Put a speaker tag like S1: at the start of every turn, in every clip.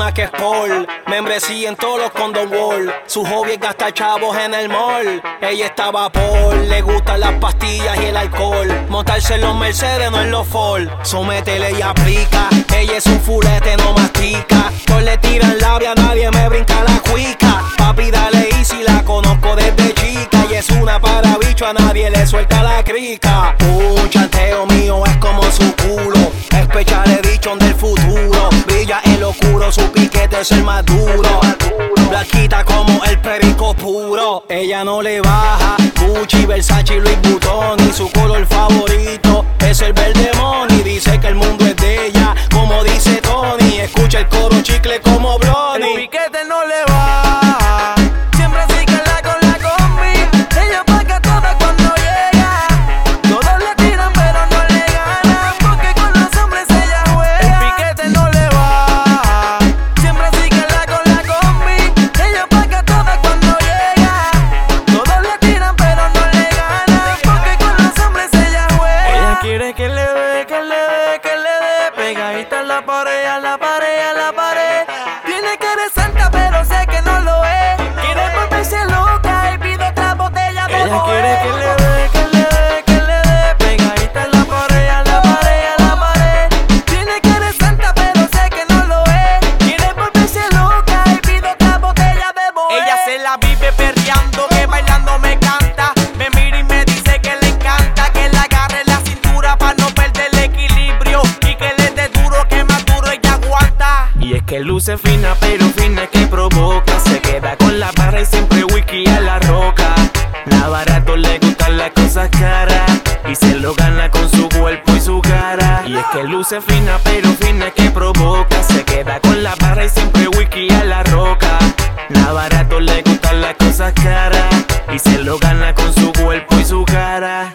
S1: nada que es por. Membresía en todos los condom wall. Su hobby es gastar chavos en el mall. Ella estaba por, le gustan las pastillas y el alcohol. Montarse en los Mercedes, no en los Ford. Sométele y aplica. Ella es un fulete, no mastica. Todos le tiran labia, nadie me brinca la cuica. Papi, dale easy, la conozco desde chica. Y es una para bicho, a nadie le suelta la crica. Un chanteo mío es como su culo. Es pecha de dichón del futuro. Brilla en lo oscuro, su piquete es el más duro. Blanquita como el perico puro. Ella no le baja Gucci, Versace y Louis Vuitton. Y su color favorito es el verde money. Dice que el mundo es de ella, como dice Tony. Escucha el coro chicle como Blondie.
S2: El piquete no le baja. Siempre sigue con la combi. Ella paga toda cuando llega. Todos le tiran pero no le ganan, porque con los hombres ella juega. El piquete no le baja. Siempre sigue con la combi. Ella paga toda cuando llega. Todos le tiran pero no le ganan, porque con los hombres ella juega. Ella quiere que le dé, que le dé, que le dé. Pegadita a la pared, a la pared, a la pared. Tiene que eres santa pero sé que no lo es. Quiere volverse loca y pide otra botella de Ella quiere que le dé, que le dé, que le dé. Pegadita a la pared, a la pared, a la pared. Tiene que eres santa pero sé que no lo es. Quiere volverse loca y pide otra botella de Moët. Ella se la vive perreando, que bailando me canta. Me mira y me dice que le encanta que la agarre la cintura para no perder el equilibrio y que le dé duro, que más duro ella aguanta. Y es que luce fina pero fina que provoca. Se queda con la barra y siempre whisky a la roca. La barato le gustan las cosas caras y se lo gana con su cuerpo y su cara. Y es que luce fina pero fina que provoca. Se queda con la barra y siempre whisky a la roca. La barato le gustan las cosas caras y se lo gana con su cuerpo y su cara.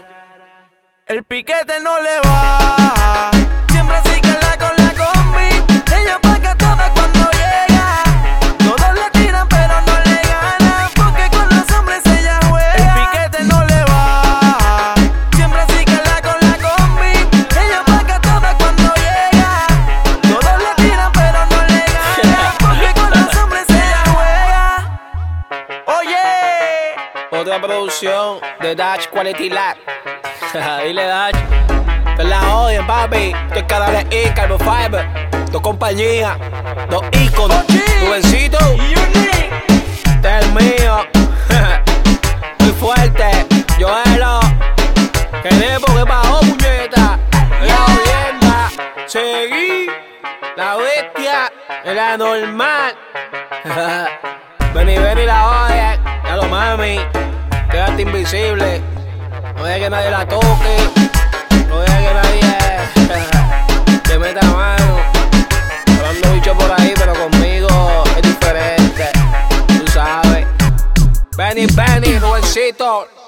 S2: El piquete no le baja. Siempre sigue con la combi. Ella paga toda cuando llega. Todos le tiran pero no le ganan, porque con los hombres ella juega. El piquete no le baja. Siempre sigue con la combi. Ella paga toda cuando llega. Todos le tiran pero no le ganan, porque con los hombres ella juega. Oye,
S1: Otra producción de Dutch Quality Lab. Dile Dutch, te la odian, papi. Esto es Canales E, Carbon Fiber. Dos compañías, dos íconos. Rubensito, este es el mío. Muy fuerte, Joelo. Queremos que bajó, puñeta. La odienda, seguí. La bestia, la normal. Ven la odia. Ya lo mami, quédate invisible. No dejes que nadie la toque. No dejes que nadie te meta mano. Hablando bicho por ahí, pero conmigo es diferente. Tú sabes. Benny, Rubensito.